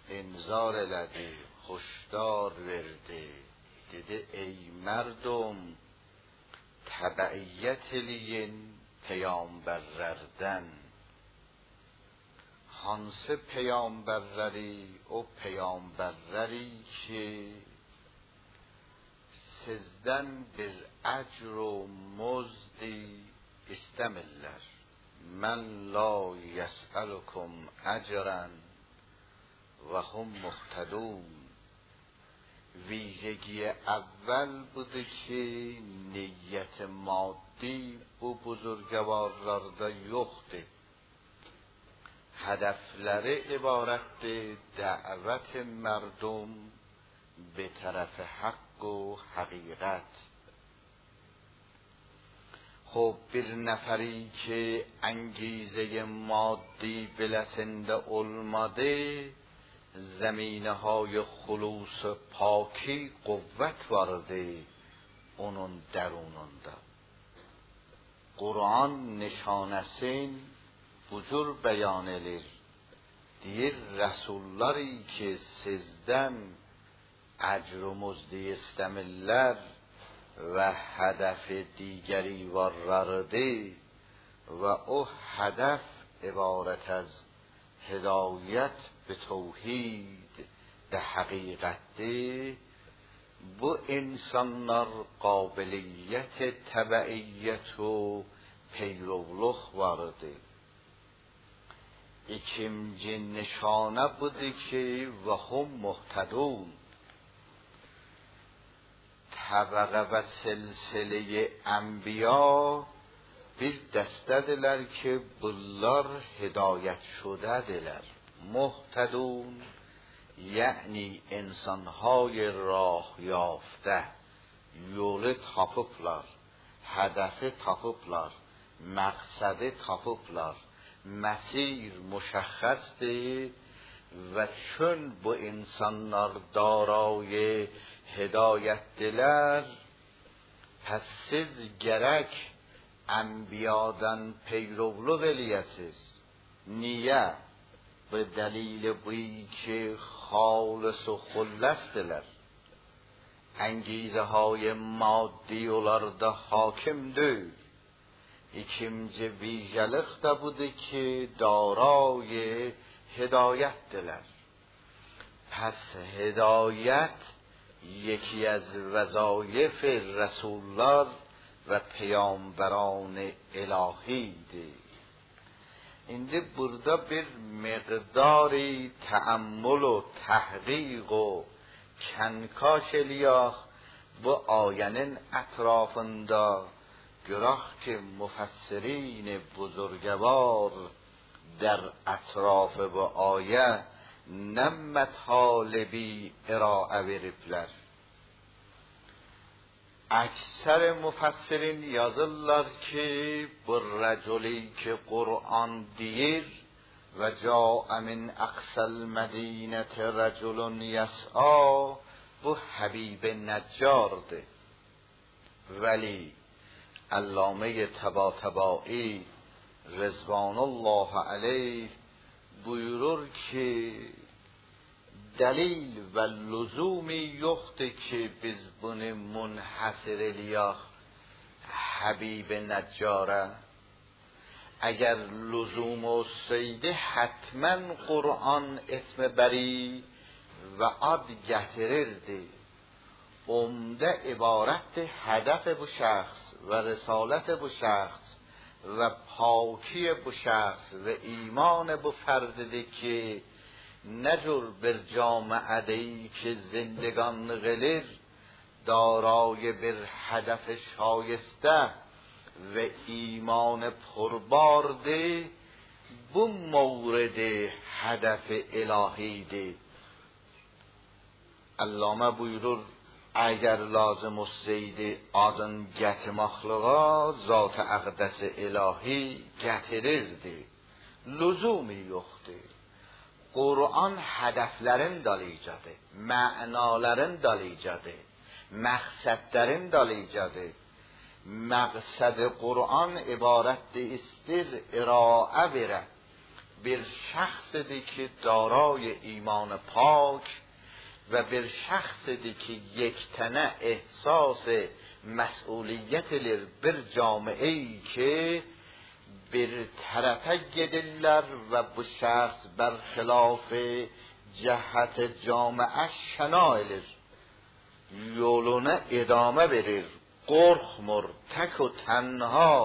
انذار لده هشدار ورده دیده ای مردم تبعیت لین پیامبرردن hansı peygamberleri o peygamberleri ki sizden bir ecr و مزدی istemirler. Men la yes'alukum ecren ve hum muhtedun. ویژگی اول بوده که نیت مادی bu بزرگوارlarda yoktu. هدفları عبارت دعوت مردم به طرف حق و حقیقت. خب bir neferi که انگیزه مادی بلسنده olmadı زمینه های خلوص پاکی قوت vardı onun درونunda. Kur'an nişanesin bu cür beyan edir. Deyir Resulları ki sizden ecr و مزدی istemirler ve hedefi digeri varlardı ve o hedef ibaret از هدایت به توحید به حقیقت bu insanlar قابلیت تبعیت و پیرولخ vardı. İkinci nişane budur ki ve hum muhtedun. Tabaqə və silsilə enbiya bir dəstədirlər ki bunlar hidayət şudədirlər. Muhtedun yani insanهای راه یافته yolu tapıblar, hedefi tapıblar, məqsədi tapıblar. مسیر مشخصه و چون bu insanlar دارای هدایت دلر پس siz gerek انبیادن پیرولو eləyəsiz. Niye? به دلیل بویی که خالص و خلصدilər. انگیزه های مادی onlarda hakim deyil. İkinci ویژلق da budur ki دارای هدایتدilər. پس هدایت یکی از وظایف رسولlar ve پیامبران الهیdir. İndi burada bir miqdari تأمل و تحقیق و کنکاش eləyək bu ayənin ətrafında. görək ki müfəssirin buzurgvar در اطراف bu ayə nə mətalibi iraə veriblər. Əksər müfəssirin yazırlar ki bu rəculi ki Qur'an deyir və cəə min əqsəl mədinəti rəculun yəs'a bu Həbib Nəccardır. Vəli علامه طباطبایی رضوان الله علیه buyurur ki دلیل و لزومی yoxdur ki biz bunu منحصر eləyək حبیب نجاره. اگر لزوم olsaydı حتما قرآن اسم بری و ad getirirdi. عمده عبارت هدف bu şəxs و رسالت bu şəxs و پاکی bu şəxs و ایمان bu fərdidir ki nə cür bir camiədə ki زندگانlıq elir دارای bir هدف شایسته و ایمان پربارdır bu مورد هدف الهیdir. علامه buyurur اگر لازم olsaydı adın gətirməklığa zat-ı əqdəs ilahi gətirirdi. Lüzumi yoxdur. Qur'an hədəflərin dalıcadır, mənaların dalıcadır, məqsədlərin dalıcadır. Məqsəd Qur'an ibarətdir istir iraə verə bir şəxsdir ki دارای ایمان پاک و bir şəxsdir ki yektənə ehsas məsuliyyət edir bir camiəyi ki bir tərəfə gedirlər və bu şəxs bərxilaf cəhət camiə şəna edir, yoluna idamə verir, qorxmur, tək و تنها.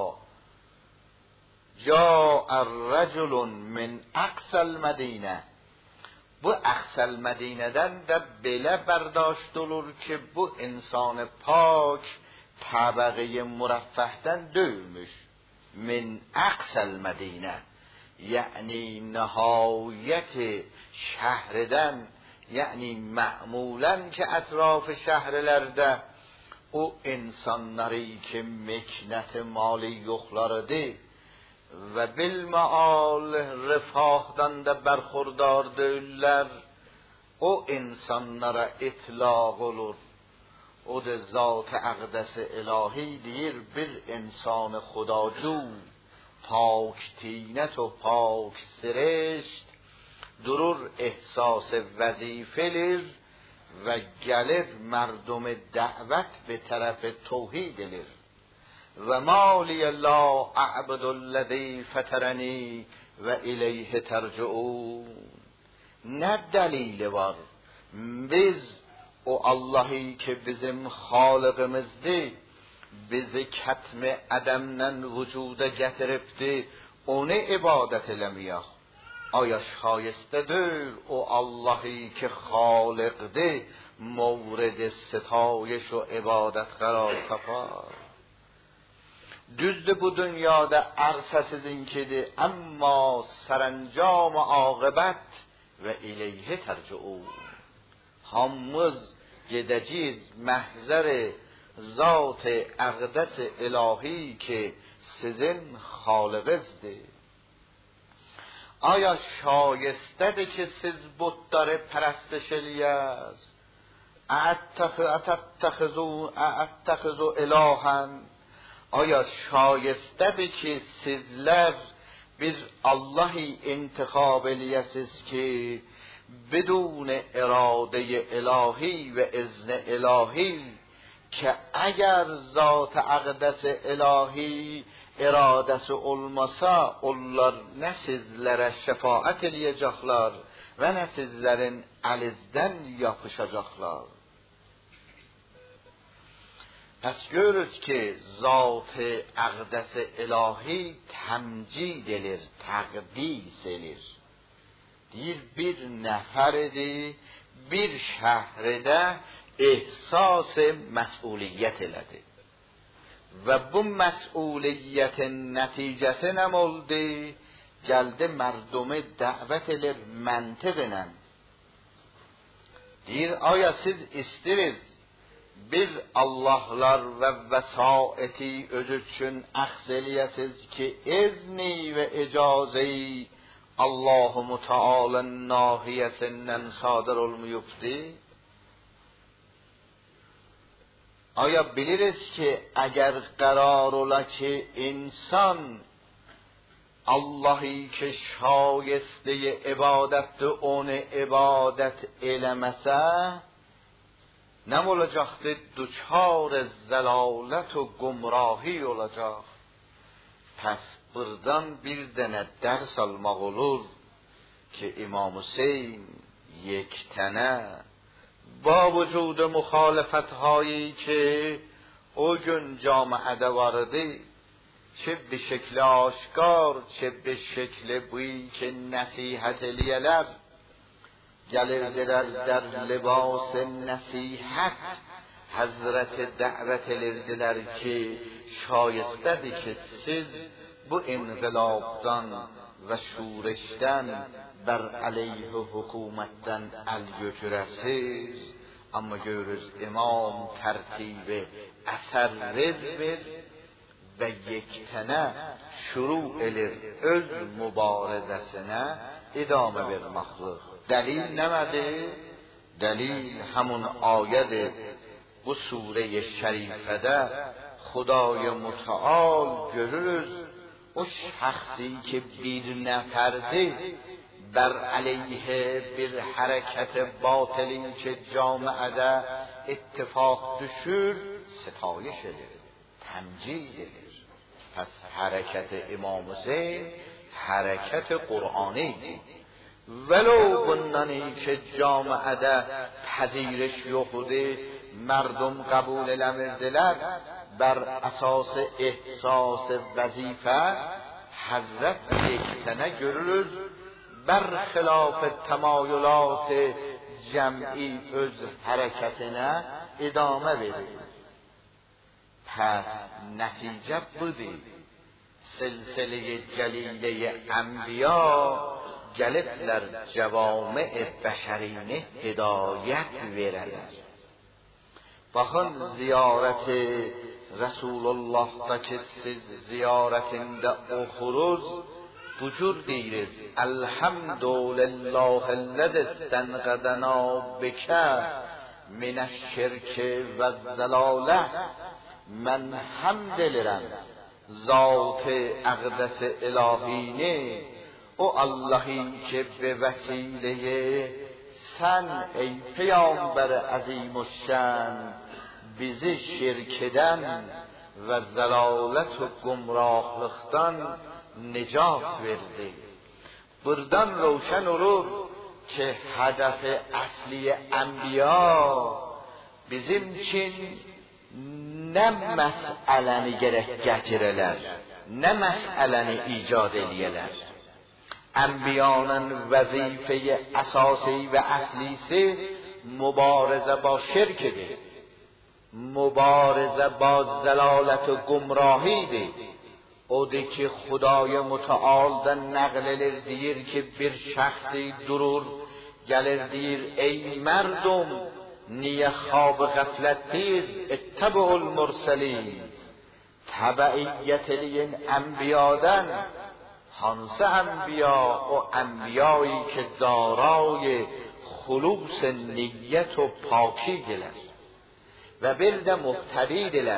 جاء الرجل من اقصى المدینه. Bu əqsəl Mədinədən də belə bərdاشت olur ki, bu insan pak təbəqə mürəffəhdən döyülmüş. Min əqsəl Mədinə, yəni nəhayət şəhridən, yəni mə'mulən ki ətraf şəhərlərdə o insanları ki meknət mali yoxlarıdır və bilməal rifahdan da bərxurdar deyirlər, o insanlara itlaq olur. O da zat-ı əqdəs ilahi deyir, bir insan xudacu پاک تینت و پاک سرشت durur احساس وظیفه و گلر مردم دعوت به طرف توحید لر و مالی لا اعبد الذی فطرنی و الیه ترجعون. نه دلیل var biz o Allah'ı ki bizim xaliqimizdir, bizi kətmi ədəmdən vücuda gətiribdi, onu ibadət eləməyək. Aya şayistədir o Allah'ı ki xaliqdir, mورد ستایش و عبادت قرار tapar. Düzdür bu dünyada ərsəsizinkidir, amma sərəncam aqibət və ileyhi tərciun. Hamımız gedəcəyik məhzər zat əqdəs ilahi ki sizin xaliqizdir. آیا شایسته‌ده که siz بت‌داره پرستش eləyəz؟ اتخذوا الهًا. آیا شایسته‌ده که sizlər bir Allah'ı انتخاب eləyəsiz ki بدون اراده الهی و اذن الهی که اگر ذات اقدس الهی iradəsi olmasa onlar nə sizlərə şəfaət eləyəcəklər və nə sizlərin əlinizdən yapışacaqlar. Pəs görürüz ki zat-ı əqdəs ilahi təmcid elir, təqdis elir. Deyir bir nəfəridir, bir şəhridə ehsas məsuliyyət elədi. Və bu məsuliyyətin nəticəsi nə oldu? Gəldi mərdumi dəvət edir məntiqlə. Deyir, aya siz istiriz bir Allahlar və vəsaiti öz üçün əxz eləyəsiz ki, izni və icazəyi Allah-u Müteala'nın nahiyəsindən sadır olmayıbdı? آیا biliriz ki اگر قرار ola ki insan Allah'ı ki şayeste ibadetdir onu ibadet eləməsə nə olacaqdır? Duçar zəlalət و gumrahi olacaq. Pəs buradan bir dənə dərs almaq olur ki İmam Hüseyin yektənə با وجود مخالفت هایی که او gün جامعه vardı چه به شکل آشکار چه به شکل بویی که نصیحت eləyələr gəlirdilər در لباس نصیحت حضرت دعوت edirdilər ki şayestədir ki siz bu inqilabdan və şurişdən bər əleyh hökumətdən əl götürəsiz. Amma görürüz imam tərtibi əsər verir və yektənə şuru elir öz mübarizəsinə idamə verməkdir. Dəlil nəmədir? Dəlil həmun ayədir. Bu surə-i şərifədə Xudای Müteal görürüz او شخصی که بیر نکرده بر علیه بر حرکت باطلی که جامعه اتفاق دشور ستایش ده، تمجید ده. پس حرکت امام زید حرکت قرآنی ده، ولو بنانی که جامعه ده پذیرش یخوده مردم قبول لمردلت بر اساس احساس وظیفه حضرت یک تنه گرلوز برخلاف تمایلات جمعی از حرکتنا ادامه بده. پس نتیجه بودی سلسله جلیله انبیا گلتلر جوامع بشرینه هدایت ورده. بخون زیارت رسول الله تا که زیارتinde اخروز وجود دیرز الحمدلله الذی استنقذنا بک من الشرک و الضلاله. من حمد لرم ذات اقدس الهینه او اللهی که به وسیله سن ای پیامبر عظیم الشان بیزی شرکدن و ضلالت و گمراهلختان نجات ورده. بردن روشن رو که هدف اصلی انبیا bizim için ne mesələni gərək gətirələr, ne mesələni icad eləyələr. Enbiyanın vəzifə əsası və əslisi mübarizə با şirkdir, mübarizə با zəlalət و gumrahidir. Odur ki Xudای Müteal da nəql edir, deyir ki bir şəxsi durur, gəlir deyir ey mərdum, niyə خواب غفلتیز اتبعوا المرسلین، تبعیت eləyin انبیادن. hansı انبیا؟ o انبیایی که دارای خلوص نیت و پاکی دلر و برد محتوی دلر.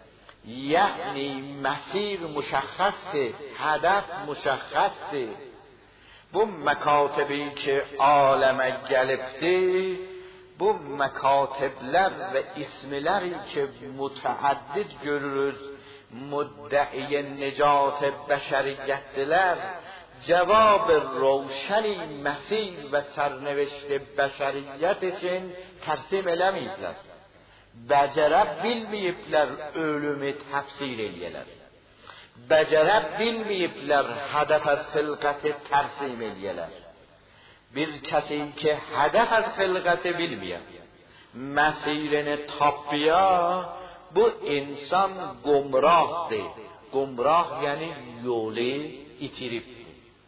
یعنی مسیر مشخصه، هدف مشخصه. bu مکاتبی که عالم گلفته، bu məkatiblər və ismiləri ki mütəəddid görürüz, müddəi necat bəşəriyyətdilər, cavab روشنی مسیر və sərnevişt bəşəriyyət üçün tərsim eləməyiblər. Bəcərə bilməyiblər ölümü təfsir eləyələr. Bəcərə bilməyiblər hədəf az xilqəti tərsim eləyələr. Bir کسی که هدف از خلقت bilmeyen مسیرini tapıya bu insan gumrahdır. Gumrah yani yolu itiribdir.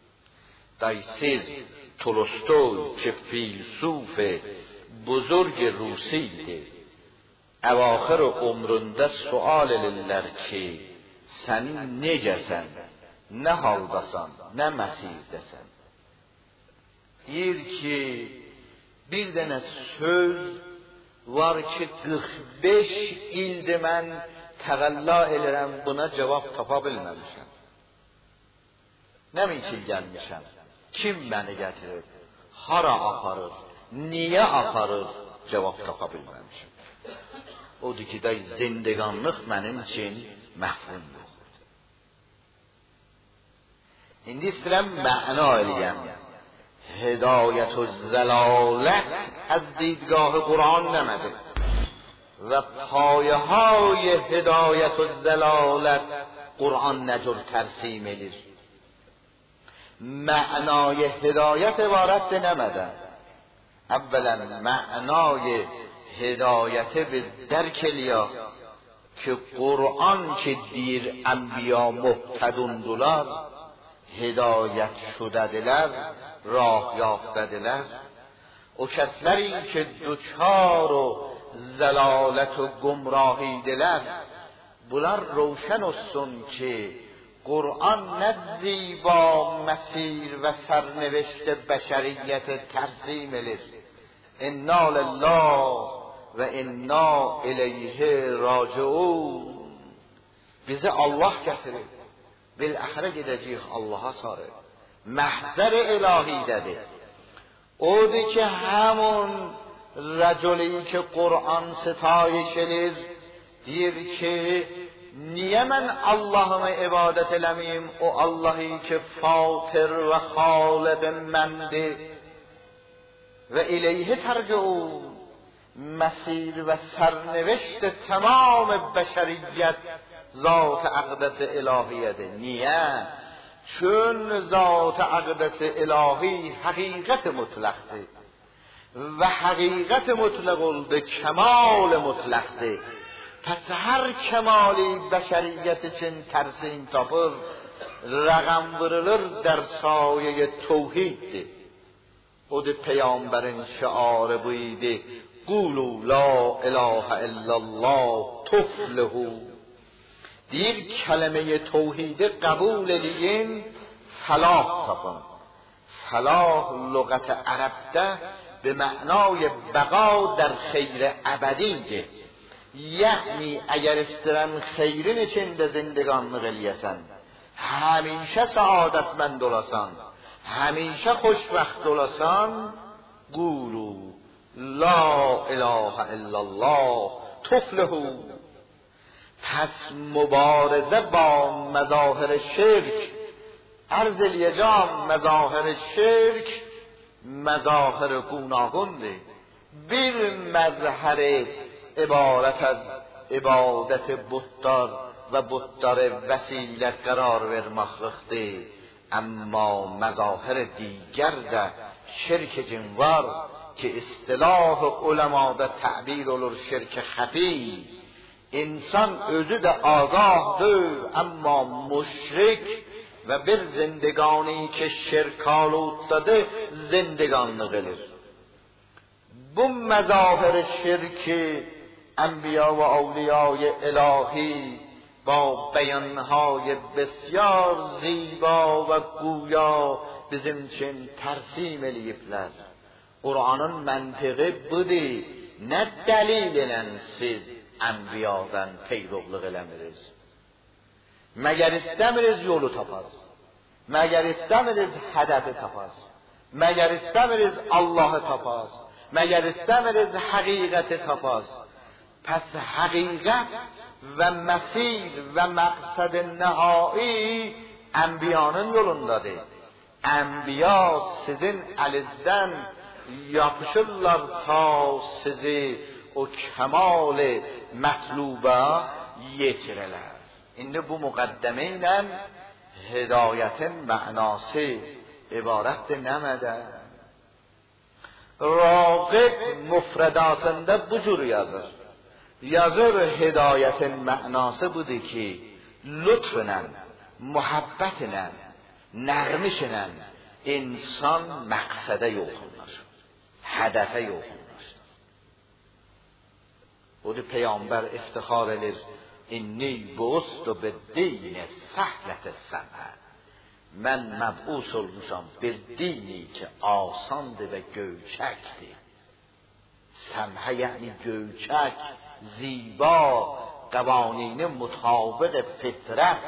Siz Tolstoy که فیلسوف بزرگ روسیdir. اواخر عمرunda sual edirlər ki sen necəsən, nə haldasan, nə məsirdəsən. Deyir ki bir dənə söz var ki 45 ildir mən təqəlla edirəm, buna cavab tapa bilməmişəm. Nə üçün gəlmişəm? Kim məni gətirir? Hara aparır? Niyə aparır? Cavab tapa bilməmişəm. Odur ki da zindiqanlıq mənim üçün məhvun yoxdur. İndi istəyirəm məna eləyəm. هدایت و ضلالت از دیدگاه قرآن نمده و پایه های هدایت و ضلالت قرآن نجور ترسیم اlir. معنای هدایت عبارت نمده. اولا معنای هدایت به درک لیا که قرآن که دیر انبیا مهتدون دولار هدایت شده دلر، راه یافته دلر. او کسلری که دوچار و زلالت و گمراهی دلر، بلر روشن استون که قرآن نه زیبا مسیر و سرنوشت بشریت ترسیم لر. انا لله و انا الیه راجعون. bizi Allah gətirir. بالاخره gidəcəyik Allaha sarı. Məhzər ilahi dədir. Odur ki, həmun rəculi ki, Qur'an sitayiş edir, deyir ki, niyə mən Allahımı ibadət eləmiyim? O Allahı ki, fatir və xaliq məndir və ileyhi tərciun. مسیر و سرنوشت تمام بشریت ذات اقدس الهیه. نیه چون ذات اقدس الهی حقیقت مطلقه و حقیقت مطلق oldu kemal mutlaqdır. Pes her kemali beşeriyet için tersin tapır, rəqəm vurulur der saye tevhiddir. O da peygamberin şiarı buydu. قولوا لا اله الا الله تفلحوا. دیر کلمه توحید قبول دیگین فلاح تپن. فلاح لغت عربده به معنای بقا در خیر ابدیه. یعنی اگر استرن خیرین içinde زندگانlık eləyəsən, همیشه سعادتمند olasan, همیشه خوشبخت olasan, قولوا لا اله الا الله تفلحوا. پس مبارزه با مظاهر شرک، عرض الیجام مظاهر شرک مظاهر گوناگونه. bir مظهر عبارت از عبادت بتدار و بتدار وسیله قرار vermektedir. اما مظاهر دیگر ده شرک جنوار که اصطلاح علماءda تعبیر olur şirk خفی. انسان özü de آگاهdır اما مشرک و bir زندگانی که شرک آلوده‌dır زندگانlık elir. Bu مظاهر شرک انبیا و اولیای الهی با بیانهای بسیار زیبا و گویا bizim için tersim eləyiblər. Qur'anın məntiqi budur. Nə dəlil ilə siz ənbiyadan peyroqluq eləmirsiniz? Məgər istəmirsiniz yolu tapaz? Məgər istəmirsiniz hədəfi tapaz? Məgər istəmirsiniz Allahı tapaz? Məgər istəmirsiniz həqiqəti tapaz? Pəs həqiqət və məsir və məqsəd nəhai ənbiyanın yolundadır. Ənbiya sizin əlinizdən yapışırlar ta sizi o kemal mətluba yetirələr. İndi bu müqəddəmə ilə hidayetin mənası ibarətdir nəmədən? Raqib müfredatında bu cür yazır. Yazır hidayetin mənası budur ki, lütflə, muhabbətlə, nərmişlə insan məqsədə yoxunlaşır, hədəfə yoxunlaşır. Budur Peygamber iftixar edir. İnni buustu bid-din səhləti səmə. Mən məbus olmuşam bir dini ki asandır və göyçəkdir. Səmhə yəni göyçək, ziba, قوانین مطابق فطرت،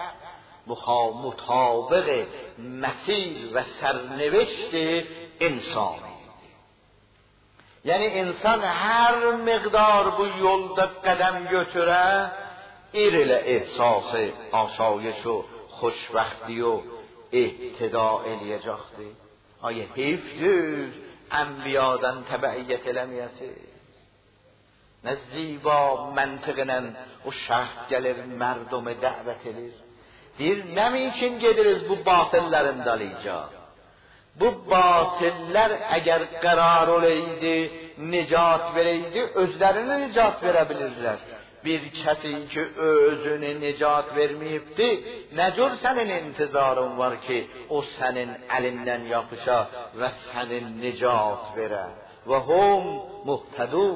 مطابق مسیر و سرنوشت انسانی. یعنی انسان هر مقدار bu yolda قدم götürə ir ilə ehsas آسایش و خوشبختی و اهتدا eləyəcəkdir. آیا حیفdir انبیادن تبعیت eləməyəsiz؟ نه زیبا منطقلا o şəxs gəlir mərdumə dəvət edir. Deyir, nəmikin gediriz bu batılların dalıca? Bu batıllar əgər qərar olaydı, nicat verəydi, özlərini nicat verə bilirlər. Bir kəsi ki özünü nicat verməyibdi, nə cür sənin intizarın var ki, o sənin əlindən yapışa və sənin nicat verə. Və hum muhtədun.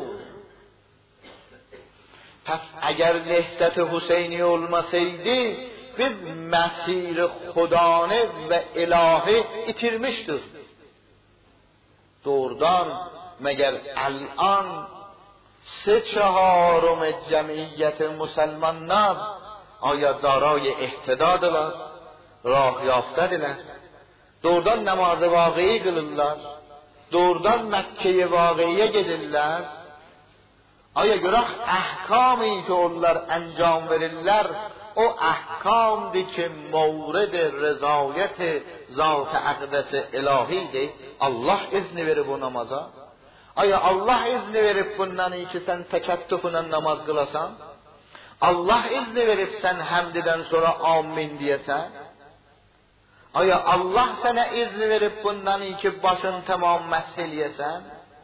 Pəs əgər Nehdət-i Hüseyni olmasaydı, biz məsir xudanı və ilahi itirmişdik. Doğrudan məgər الان 3/4 جمعیت مسلمانان آیا دارای اهتدادlar؟ rah yoftadilar. Doğrudan namazı vaqiy qılırlar. Doğrudan Məkkəyə vaqiyə gedirlər. Aya görək əhkam-ı ki onlar enjam verirlər, o ahkamdır ki mورد رضایت ذات اقدس الهیdir. Allah izni verib o namaza. Aya Allah izni verib bundan ki sen təkəttüfünə namaz qılasan. Allah izni verib sen həmdidən sonra amin deyəsən. Aya Allah sənə izni verib bundan ki başın tamam məsh eləyəsən.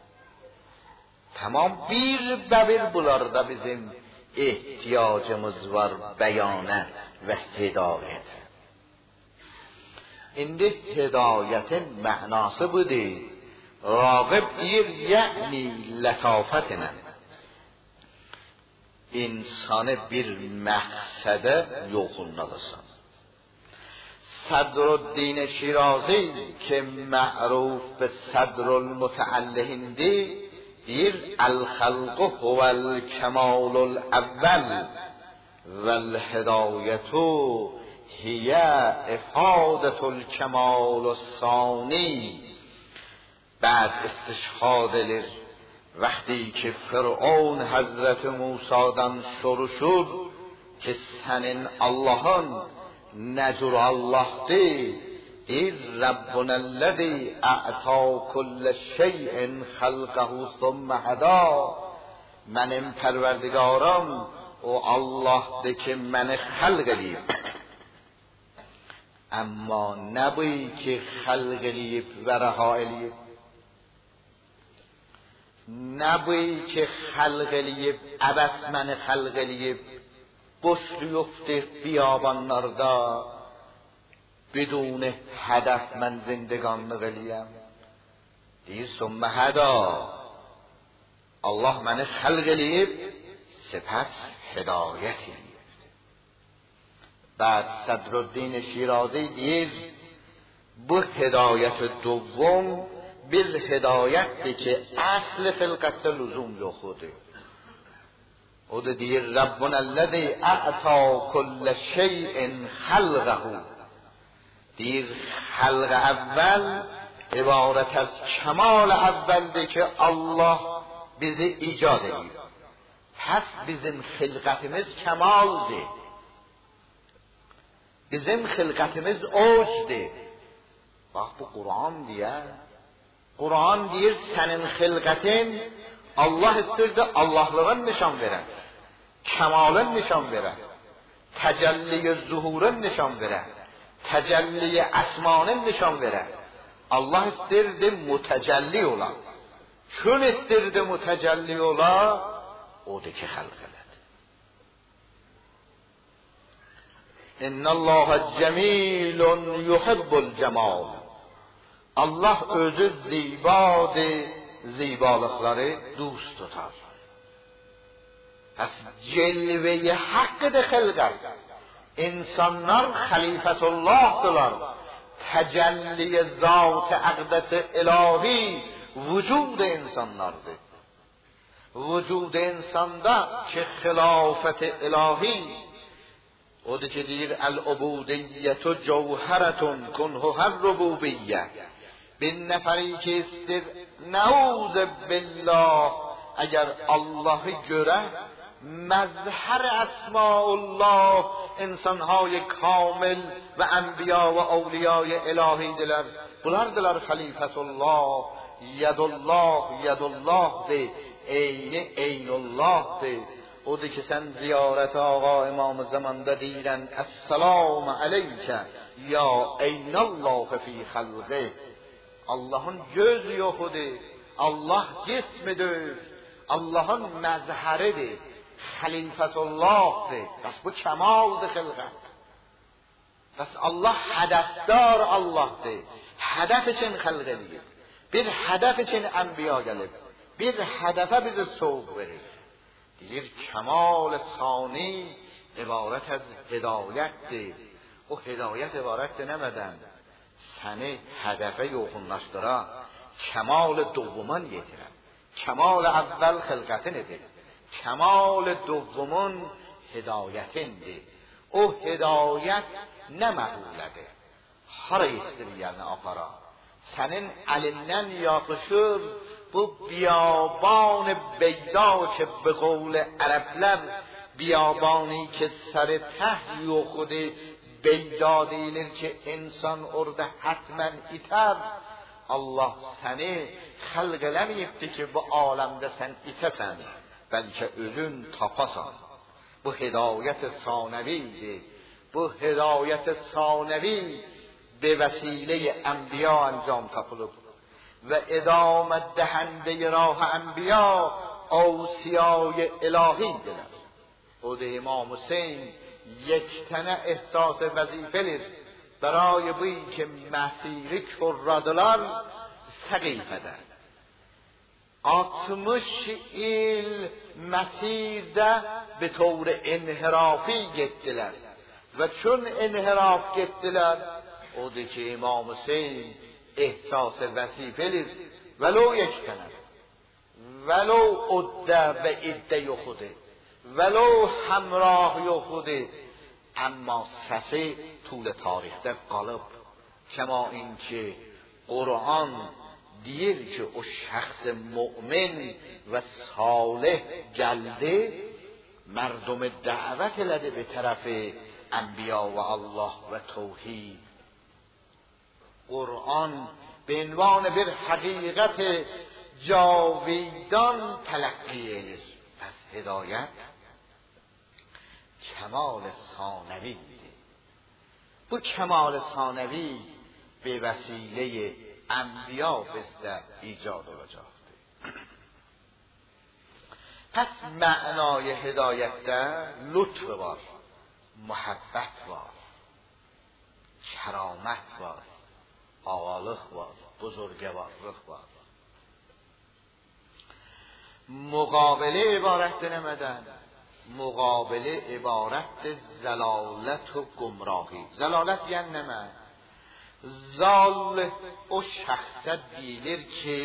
Tamam bir bəbir bunlarda bizim ehtiyacımız var beyana ve hidayete. İndi hidayetin mənası budur. Rağib deyir, yəni lətafətlə insanı bir məqsədə yoxunladısan. Sadruddin Şirazi ki ma'ruf به صدرالمتعله‌dir deyir الخلق هو الكمال الاول والهدایت هي افاده الکمال الثانی. بعد استشهاد edilir. وقتی که فرعون حضرت موسی'dan soruşur ki senin Allah'ın necur Allah'dır. deyir ربنا الذي اعطى كل شيء خلقه ثم هدى. Mənim pərverdigarım o Allah'dır ki məni xəlq edib. Amma nə bu ki xəlq edib və rəha edib. Nə bu ki xəlq edib, əbəs məni xəlq edib. Boşluyubdur biyabanlarda. بدون هدف من زندگانlıq eləyəm. deyir ثم هدا. Allah məni xəlq eləyib, سپس هدایت eləyib. بعد صدرالدین شیرازی deyir bu هدایت دوم bir hidayətdir ki əsl xilqətdə lüzum yoxdur. O da deyir ربنا الذي اعطى كل شيء خلقه. deyir خلق اول عبارت از کمال اولdir ki Allah bizi icad edib. Pəs bizim xilqətimiz kəmaldir. Bizim xilqətimiz ocdur. Bax bu Quran deyər. Quran deyir sənin xilqətin Allah istirdi Allahlığın nişan verər. Kəmalın nişan verər. Təcəlli zuhurun nişan verər. Təcəlli əsmanın nişan verər. Allah istirdi mütəcəlli ola. Kim istirdi mütəcəlli ola? Odur ki xəlq elədi. İnnəllaha cəmilun yuhibbul cəmal. Allah özü zibadır, zibalıqları dost tutar. Pəs celve-i haqqıdır xəlqət. İnsanlar xəlifətullahdılar. Təcəlli zat-ı əqdəs-i ilahi vücud insanlardır. Vücud insanda ki xilafət-i ilahi odur ki deyir el-ubudiyyətü cevheretun kunhuhər rububiyyə. Bir nəfəri ki istir nəuz billah eğer Allah'ı göre مظهر اسماء الله انسانهای کامل و انبیا و اولیای الهی دلر bunlar دلر خلیفت الله ید الله ده عین الله ده. odur ki sen ziyaret ağa imam zamanda deyirən السلام علیک یا عین الله فی خلقه. Allah'ın göz yoxudur, Allah cismidir, Allah'ın məzhəridir, xəlifətullahdır. Bəs bu kəmaldır xilqət. Bəs Allah hədəfdar Allahdır. Hədəf üçün xəlq edib. Bir hədəf üçün ənbiya gəlib. Bir hədəfə bizi soğuk verir. Deyir kəmal sani ibarət az hidayətdir. O hidayət ibarətdir nəmədən? Səni hədəfə yoxunlaşdıra, kəmal dovuman yetirə. Kəmal əvvəl xilqətin edir. Kəmal دومون هدایتنده. O hidayət ne məhullədir. Hara istəyirlər apara. Sənin əlindən yaxışır bu biyaban beyda ki به قول ərəblər biyabani ki sər təh yoxudur beyda deyilir ki insan orada hətmən itər. Allah səni xəlq eləməyibdir ki bu aləmdə sən itəsən, bəlkə özün tapasan. Bu hidayət ثانویdir. Bu hidayət ثانوی به وسیله انبیا انجام تپلب و ادامت دهنده راه انبیا اوصیای الهی دلر. او ده امام حسین یک تنه احساس وظیفه لید برای بویی که مسیری کرradılar səqifədə 60 il مسیرdə به طور انحرافی getdilər و چون انحراف getdilər odur ki İmam Hüseyin احساس وظیفه لید ولو یک تنه ولو عده و عده yoxudur ولو همراه yoxudur اما səsi طول tarixdə qalıb. Kəma inki Qur'an deyir ki o şəxs mümin və salih gəldi مردم دعوت elədi به طرف انبیا و الله و توحید. قرآن به عنوان bir حقیقت جاویدان تلقی edir. پس هدایت کمال ثانویه. bu کمال ثانوی به وسیله انبیا بسته ایجاد olacaqdır. پس معنای هدایتdə لطف var, محبت var, کرامت var, ağalıq var, buzurgəvarlıq var. مقابله عبارت نمدن مقابله عبارت زلالت و گمراهی. زلالت یعنی نمه زال o şəxsə deyilir ki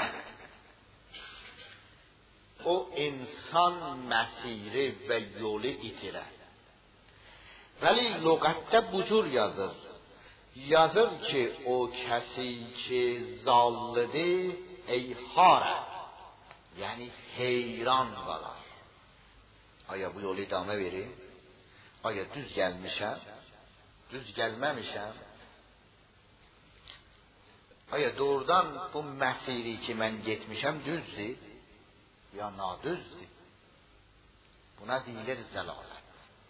o insan məsiri və yolu itirər. ولی لغتdə bu cür yazır. Yazır ki o kəsi ki zallıdır eyhara یعنی حیران qalar. Aya bu yolu idamə verir? Aya düz gəlmişəm? Düz gəlməmişəm? Aya doğrudan bu məsiri ki mən getmişəm düzdür? Ya nadüzdür? Buna deyilir zəlalət.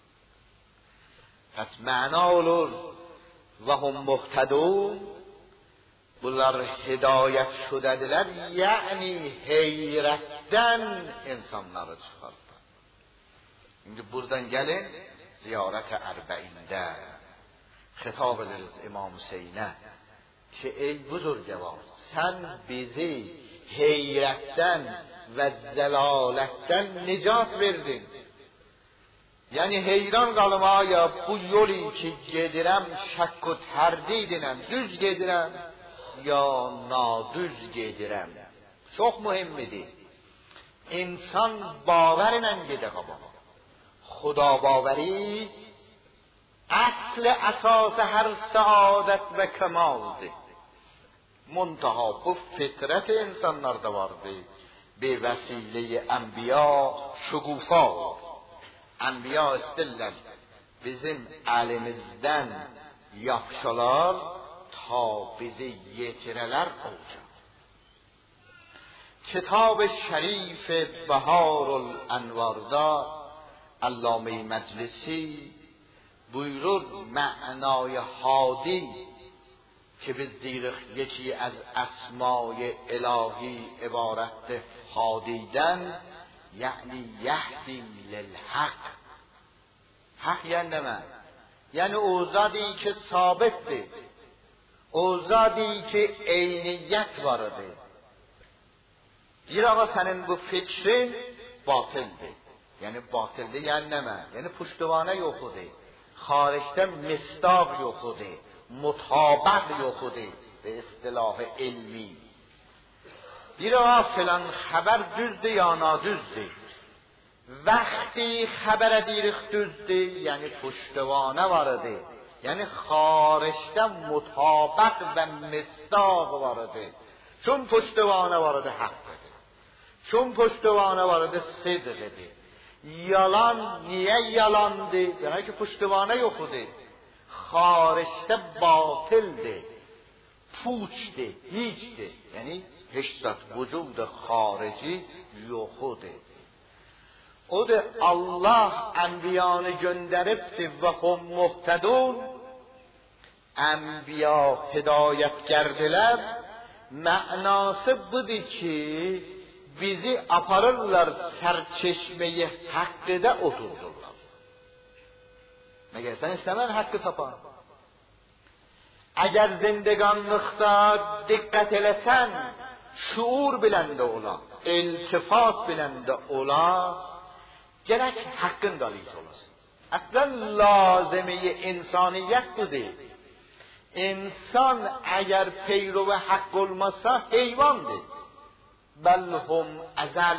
Pəs məna olur və hum muhtədun. Bunlar hidayət şudədirlər, yəni heyrətdən insanları çıxartlar. İndi buradan gəlin, ziyarət-i ərbəində xitab ediriz İmam Hüseynə ki, ey buzurgəvar, sən bizi heyrətdən və zəlalətdən nicat verdin. Yəni heyran qalım, aya bu yolu ki gedirəm, şəkk و tərdidinəm, düz gedirəm, ya nadüz gedirəm. Çox mühimmidir. İnsan باورlə gedə qabağa. خدا باوری اصل اساس هر سعادت و کمالdir. منتها bu فطرت insanlarda vardır. به وسیله انبیا شگوفا. انبیا istəyirlər bizim əlimizdən yaxşılar ta bizi yetirələr olacaq. کتاب شریف بهار الانوارda علامه مجلسی buyurur معنای هادی که biz deyirik یکی از اسمای الهی عبارت هادیدن یعنی یهدی للحق. حق یعنی نه؟ یعنی اوزادی که ثابتdir. اوزادی که عینیت vardır. Deyir ağa sənin bu fikrin batildir. Yəni batildir yəni nəmə? Yəni puştuvana yoxudur. Xaricdə misdaq yoxudur. Mutabaq yoxudur به اصطلاح علمی. Deyir ağa filan xəbər düzdür ya nadüzdür. Vəxti xəbərə deyirik düzdür, yəni puştuvana vardır. یعنی خارشته مطابق و مصداق وارده، چون پشتوانه وارد حق بده، چون پشتوانه وارد صدق ده. یالان نیه یالان ده برای که پشتوانه خوده، خارشته باطل ده، پوچ ده، هیچ ده، یعنی هشتت وجود خارجی یو خوده. او ده الله انبیان گندرفته و هم مهتدون، انبیا هدایت کرdeler، معنası budur ki bizi aparırlar serçeşmeye hakkıda oturdurlar. Meğer sen istemen hakkı tapan. Eğer zindeganlıkta dikkat elesen, şuur bilende ola, iltifat bilende ola, gerek hakkın dalıyız olasın. Aslen lazımi insaniyet bu değil. İnsan eğer peyru ve hak olmasa heyvandır. Belhum ezel.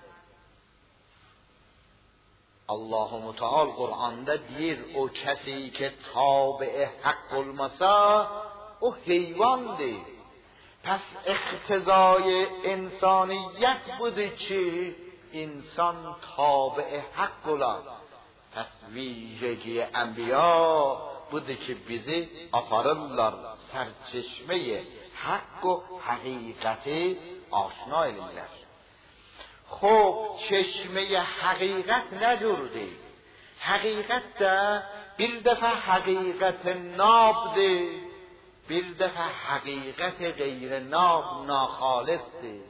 Allah-u Teala Kur'an'da deyir, o kesi ki tabi hak olmasa o heyvandır. Pes iktizai insaniyet budur ki insan tabi hak olar. Pes vijegi enbiya budur ki bizi aparırlar serçeşmeye hak و حقیقتی آشنا ایلیler. خب چشمه حقیقت نجورده، حقیقت ده bir defa حقیقت ناب ده، bir defa حقیقت غیر ناب ناخالص ده.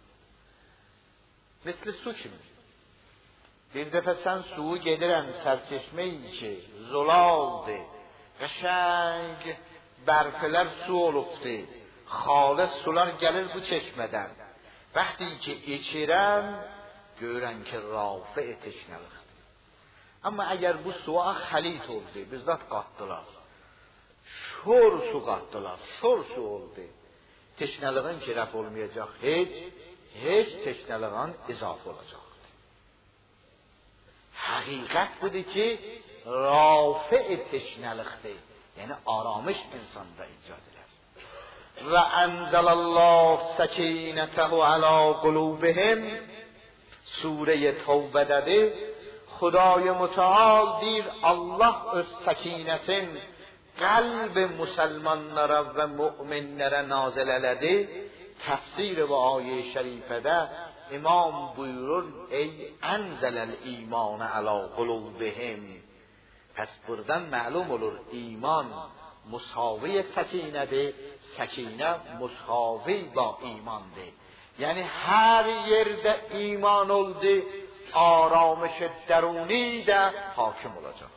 مثل su kimi? Bir defa sen suyu gediren serçeşmeyi ki zulaldı, قشنگ برفلر su olubdu. Xalis sular gəlir bu çeşmədən. Vaxtı ki içirən, görən ki rafi teşnəlikdir. Amma əgər bu suya xalit oldu, bizzat qatdılar. Şor su qatdılar, şor su oldu. Teşnəliğin ki rəf olmayacaq, heç teşnəliğin izaf olacaqdır. Həqiqət budur ki, rafi teşnəlikdir. Yəni aramış insanda icad edir. و انزل الله سکینته علی قلوبهم، سوره توبه داده خدای متعال دیر الله öz سکینتین قلب مسلمانlara و مؤمنlara nazil elədi. Tefsir ve ayet-i şerifede imam buyurur, ey enzelel iman ala qulubihim. Pes buradan ma'lum olur iman musavi سکینه، سکینه مساوی با ایمانده. یعنی هر yerde ایمان oldu آرامش درونی ده حاکم olacak.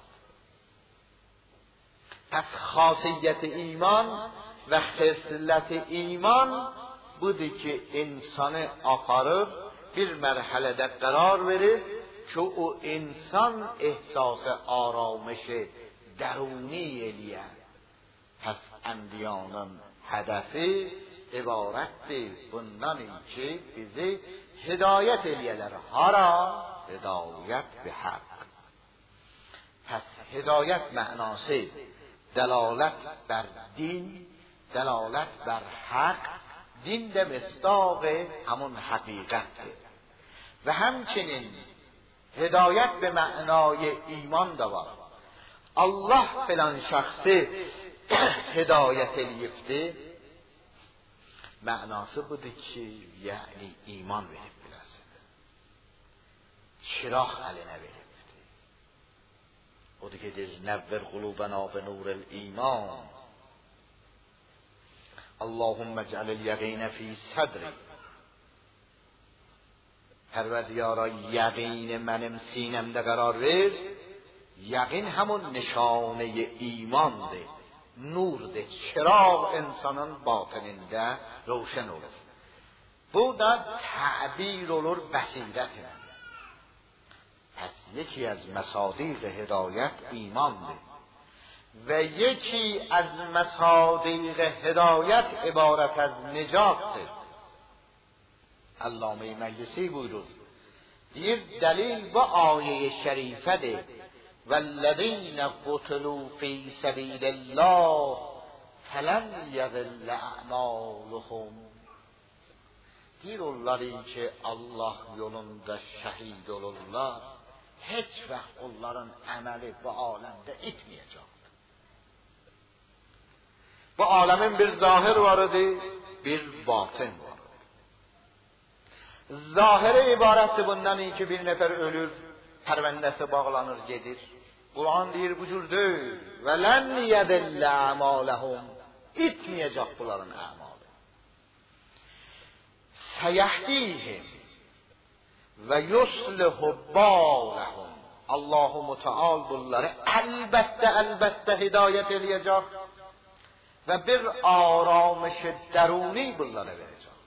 پس خاصیت ایمان و خصلت ایمان budur ki insanı aparır bir merhalede قرار verir ki o insan احساس آرامش درونی eləyər. Pes enbiyanın hedefi ibarettir bundan ki bizi hidayet elələr. Hara? Hidayet bi hak. Pes hidayet mənası delalet ber din, delalet ber hak, din de mistaq همون حقیقتdir. Ve همچنین hidayet به معنای ایمان da var. Allah filan şahsı hidayet eləyibdi, mənası budur ki, yəni iman verib biləsin. Çıraq əlinə veribdi. Odur ki, deyir, nəvvər qulubana və nurel iman. Allahümme cəlil yəqinə fi sədri. Pərverdiyara yəqini mənim sinəmdə qərar ver. Yəqin həmun nişanə imandır. نورده، چراغ انسانın باطنində روشن olur. Bu da تعبیر olur bəsirətlə. Pes yeki az məsadiq hidayət imandır. Və yeki az məsadiq hidayət ibarət az nicatdır. Allame Məclisi buyurur. Deyir, dəlil bu ayə-i şərifədir والذین قتلوا فی سبیل الله فلن یضل اعمالهم. deyir onları ki Allah yolunda şəhid olurlar, heç vaxt onların əməli bu aləmdə itməyəcəkdir. Bu aləmin bir zahir var idi, bir batın var idi. Zahiri ibarətdir bundan ki bir nəfər ölür, pərvəndəsi bağlanır, gedir. Quran deyir bu cür deyil. Və lən yədillə əmaləhum. İtməyəcək bunların əmalı. Səyahdihim və yuslihu baləhum. Allah-u Müteal bunları əlbəttə hidayət eləyəcək və bir aramış dəruni bunlara verəcək.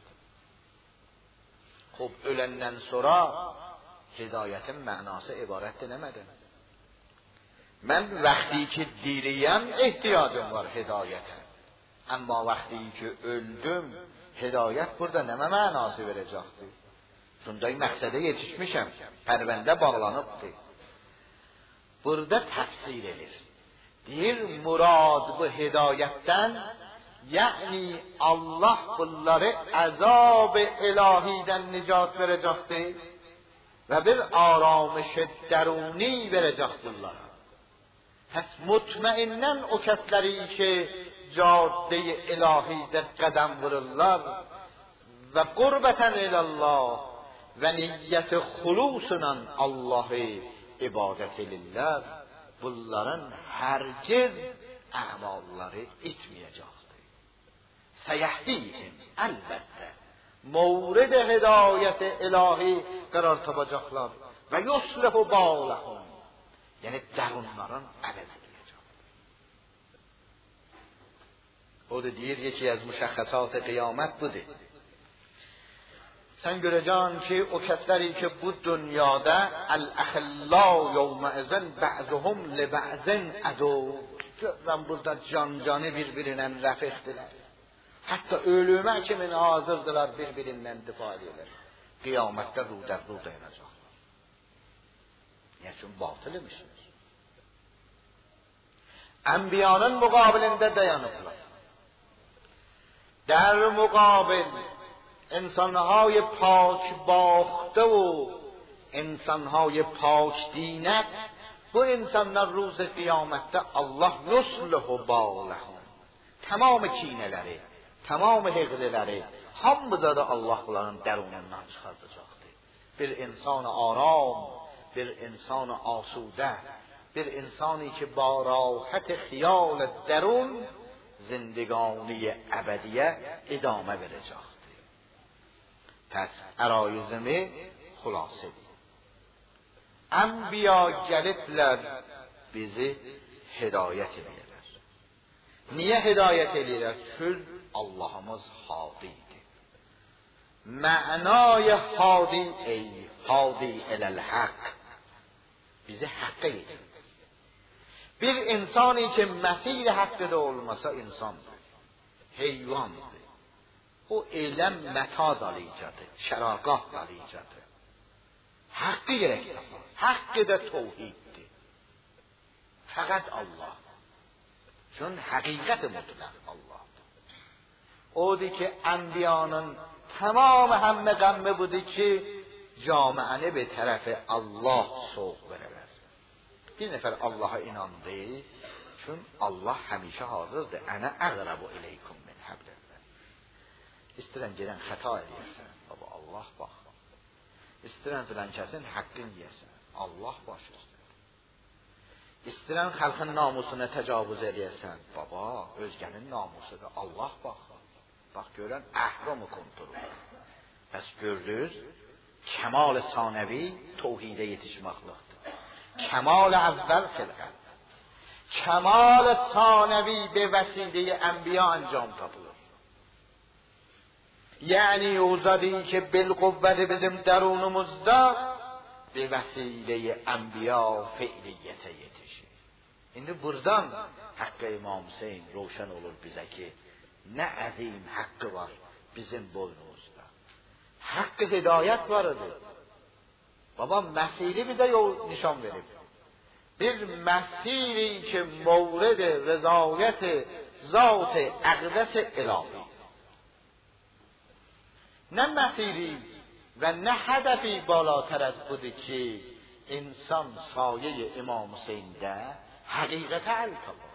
Xub, öləndən sonra hidayətin mənası ibarətdir nəmədir? Mən vaxti ki diriyəm, ehtiyacım var hidayətə. Amma vaxti ki öldüm, hidayət burada nəmə mənası verəcəkdir? Şunday məqsədə yetişmişəm, pərvəndə bağlanıbdır. Burada təfsir edir. Deyir, murad bu hidayətdən, yəni Allah bunları əzab-ı ilahidən nicat verəcəkdir və bir aramış dəruni verəcək bunlara. Pəs mutmainnən o kəsləri ki cadde-i ilahidə qədəm vururlar və qurbətən ilallah və niyyət xulusundan Allah'ı ibadət edirlər, bunların hərgiz əmalları itməyəcəkdir. Səyahdihim, əlbəttə mورد hidayət ilahi qərar tapacaqlar və yuslihu baləhum, yəni dərunların əvəz ediləcək. O da deyir, yeki az müşəxxəsat qiyamət budur. Sən görəcəksən ki, o kəsləri ki bu dünyada əl-əxillə yevməizən bə'zuhum li bə'zin ədû. Görürəm burada can-canı bir-birinə rəfiqdirlər. Hətta ölümə kimi hazırdılar, bir-birindən difa edirlər. Qiyamətdə rudə dayanacaqlar. Niyə üçün batıl imişsiniz? Enbiyanın muqabilində dayanıblar. در مقابل انسانهای پاک باخته و انسانهای پاک دینت bu insanlar روز qiyamətdə Allah yusluhu baləhum. Tamam kinələri, tamam heqliləri hamıda da Allah bunların dərunundan çıxardacaqdır. Bir insanı aram, bir insanı asudə, bir insanı ki ba rahat xiyal dərun زندگانی ابدیه ادامه verəcəkdir. Pəs ərayüzümü xülasə edir. Ənbiya gəliblər bizi hidayət edirlər. Niyə hidayət edirlər? Çünki Allahımız hadidir. Mənay hadi ey hadi eləl haqq. Bizi haqqa edir. Bir insani ki məsir haqqıda olmasa insandır, heyvandır. O eyləm məta dalıcadır, şəraqat dalıcadır. Haqqı gerək tapar. Haqqı da tevhiddir. Fəqət Allah. Çünki həqiqət mutlaq Allahdır. Odur ki, ənbiyanın tamamı həmmə qəmmi budur ki, camiəni bir tərəfi Allah soğuk verər. Bir nəfər Allah'a inandı, çünki Allah həmişə hazırdır. Ənə əqrabu ileykum min həblillah. İstəyirən gedən xəta eləyəsən, baba Allah bax. İstəyirən filan kəsin haqqın yeyəsən, Allah baş üstə. İstəyirən xalqın namusuna təcavüz eləyəsən, baba özgənin namusudur, Allah bax. Bax görən əhramı kontrol. Bəs gördünüz, kəmal sanəvi tevhidə yetişməklikdir. Kemal اول خلقت، kemal ثانوی به وسیله انبیا انجام tapılır. Yani اوزادی که بالقوت bizim درونumuzda به وسیله انبیا فعلیته yetişir. İndi buradan Hakkı İmam Hüseyin roşan olur bize ki ne azim hakkı var bizim boynumuzda. Hakkı hidayet vardır. Babam mesili bize yol nişan verip. bir مسیری که مورد رضایت ذات اقدس الهی، نه مسیری و نه هدفی بالاتر از بوده که انسان سایه امام حسین ده حقیقت التبا،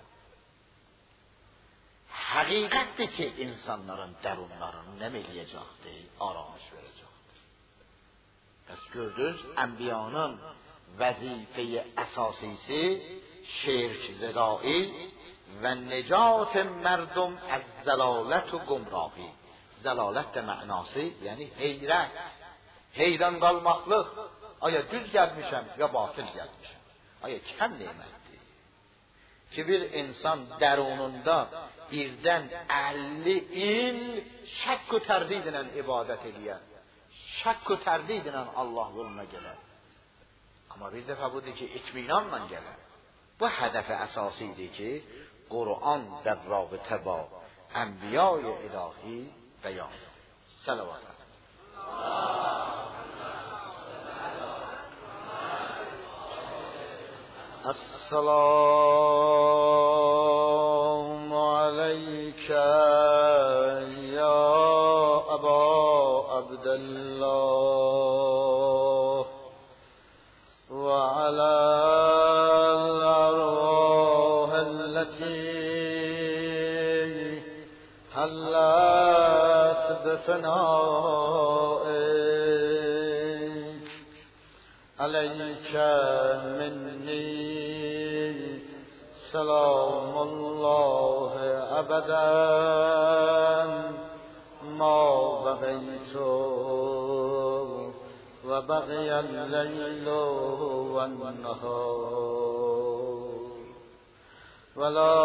حقیقتی که insanların derunlarını nemelyəcəkdi, aramış verəcəkdi. Pəs gördünüz, Enbiyanın vəzifəyi əsasisi şirk zedai və necat mərdum az zəlalət و gumrahi. Zəlalət də mənası, yəni heyrət, heyran qalmaqlıq. Aya düz gəlmişəm, ya batıl gəlmişəm. Aya kəm nemətdir ki bir insan dərununda birdən 50 il şək و tərdidlə ibadət edir, şək و tərdidlə Allah yoluna gələr. Amma bir dəfə budur ki itminanla gələr. Bu hədəf əsasidir ki Qur'an در رابطه با انبیای الهی بیان. صلوات السلام علیک یا ابا عبدالله وعلى الأرواح التي حلت بفنائك عليك مني سلام الله أبدا ما بقيت وبقي الليل والنهار ولا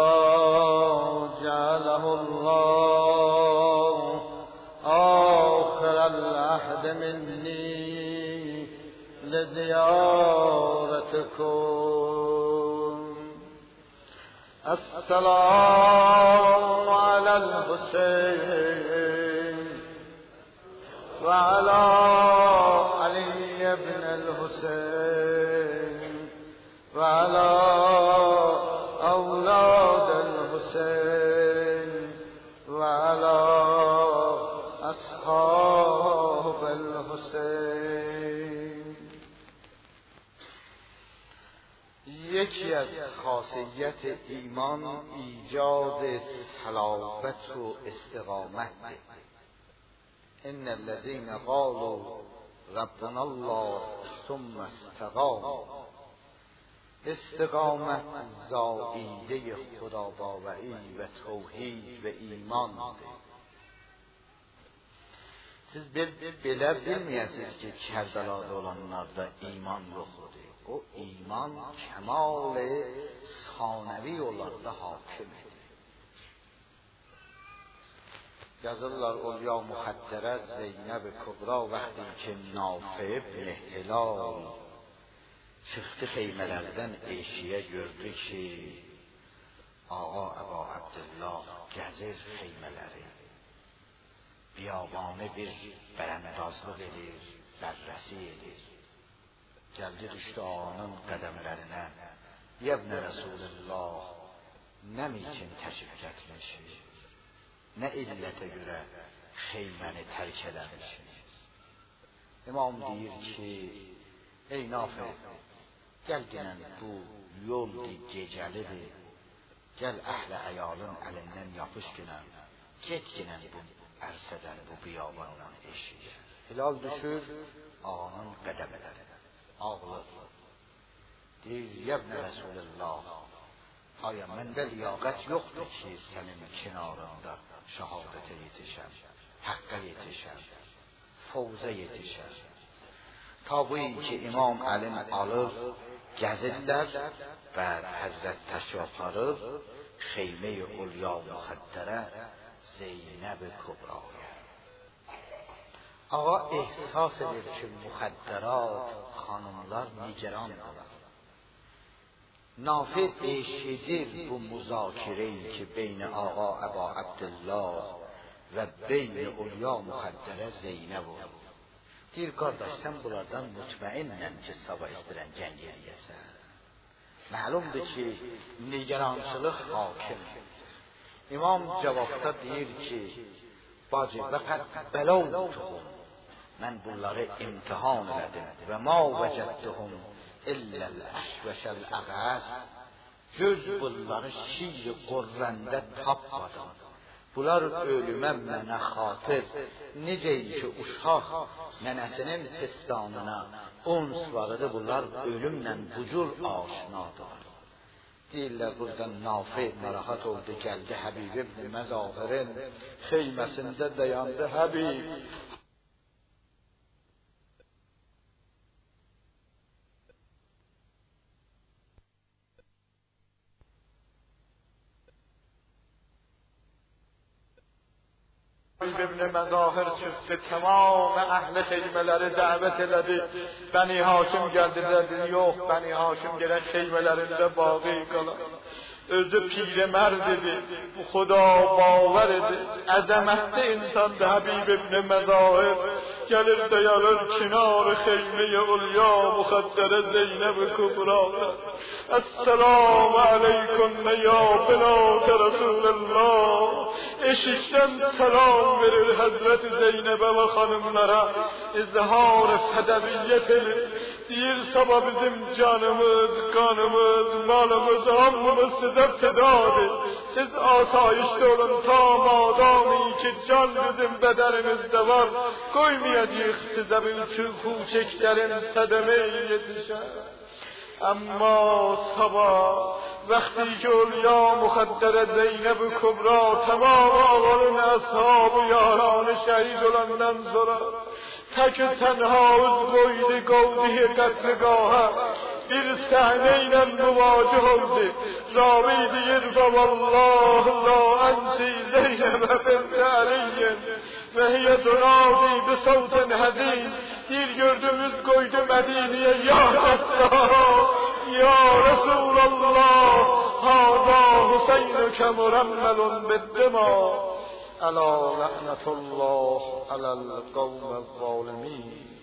جعله الله آخر العهد مني لزيارتكم. السلام على الحسين وعلى علي بن الحسين وعلى أولاد الحسين وعلى أصحاب الحسين. یکی از خاصیت ایمان ایجاد صلابت و استقامت. ان الذين قالوا ربنا الله ثم استقاموا. استقامت زائیده خداباوری و توحید و ایمان ده. Siz belə bilməyəsiniz ki, Kərbəlada olanlarda iman yoxdur. O iman kəmal sanəvi onlarda hakimdir. Yazırlar Ulya Muxaddərə Zeynəb Kubra vaxtı ki Nafi ibn Hilal çıxdı xeymələrdən eşiyə gördü ki Ağa Əba Abdullah gəzir xeymələri, biyabanı bir bərəndazlıq edir, bərrəsi edir. Gəldi düşdü ağanın qədəmlərinə. Yəbnə Rasulullah, nə için təşrif gətirmişsiniz? Nə illətə görə xeyməni tərk eləmişsiniz? İmam deyir ki, ey Nafi, gəl dinən bu yoldur, gecəlidir. Gəl əhlə əyalın əlindən yapış dinən, get dinən bu ərsədən, bu biyabandan eşiyə. Hilal düşür ağanın qədəmlərinə, ağlar. Deyir, yəbnə Rasulullah, aya məndə liyaqət yoxdur ki, sənin kenarında şəhadətə yetişəm, həqqə yetişəm, fovza yetişəm. Ta bu ki İmam Əlin alır, gəzirlər və Həzrət təşrif aparır xeyme-i Ulya Muxaddərə Zeynəb Kubraya. Ağa ehsas edir ki, muxaddərat xanımlar nigerandırlar. Nafi eşidir bu müzakireyi ki beyn Ağa Əba Abdullah və beyn Ulya Muxaddərə Zeynəb olur. Deyir, qardaş, sən bunlardan mutmainlə ki, sabah istirən cəng eləyəsən. معلومه که نگرانçılıq hakim. İmam cavabda deyir ki, bacı, fəqət bəlawtuhum, mən bunları imtihan elədim və ma vəcədduhum illəl əşvəşəl əğəz, göz bunları şir qurrəndə tapmadım. Bunlar ölümə mənə xatir, necə ki uşaq nənəsinin pistanına uns varıdı, bunlar ölümlə bu cür aşinadır. Deyirlər, buradan Nafi narahat oldu, gəldi Həbib ibn Məzahirin xeyməsində dayandı. Həbib, ibn Məzahir çıxdı, tamam əhl-i xeymələri dəvət elədi. Bəni Haşim gəldilər, dedi, yox, Bəni Haşim gərək xeymələrində baqi qalar. Özü pirəmər dedi, bu Xuda bavar idi, əzəmətli insandı Həbib ibn Məzahir. Gəlir dayanır kinar-ı xeyməyə ulya müxəddərə Zeynəb-i Kübra'da. Esselamu aleyküm ya binat-ı Resulullah. Eşikdən selam verir Həzreti Zeynəbə və xanımlara, izhar-ı fədəviyyət edir. Deyir, sabah bizim canımız, kanımız, malımız, hamımız sizə fədadır. Siz asayişdə olun ta madami ki can bizim bədənimizdə var. Qoymayacaq sizə bir çılxuçəklərin sədəməyi yetişər. Amma sabah vəqti ki ulya müxəddərə Zeynəb-i Kübra tamam ağalın əshab-ı yaranı şəhid olandan sonra tək tənha üz qoydu qavdihi qətliqahə, bir səhne ilə müvacih oldu. Ravi deyir və vallah la ənsi Zeynəbə bint Əliyyin və hiyə dunadi bi savtin həzin. Deyir, gördüğümüz koydu Medine'ye, ya Allah, ya Resulallah, hâzâ Hüseyinüke muremmelun biddima. Alâ le'netullah alel kavmel zalimin.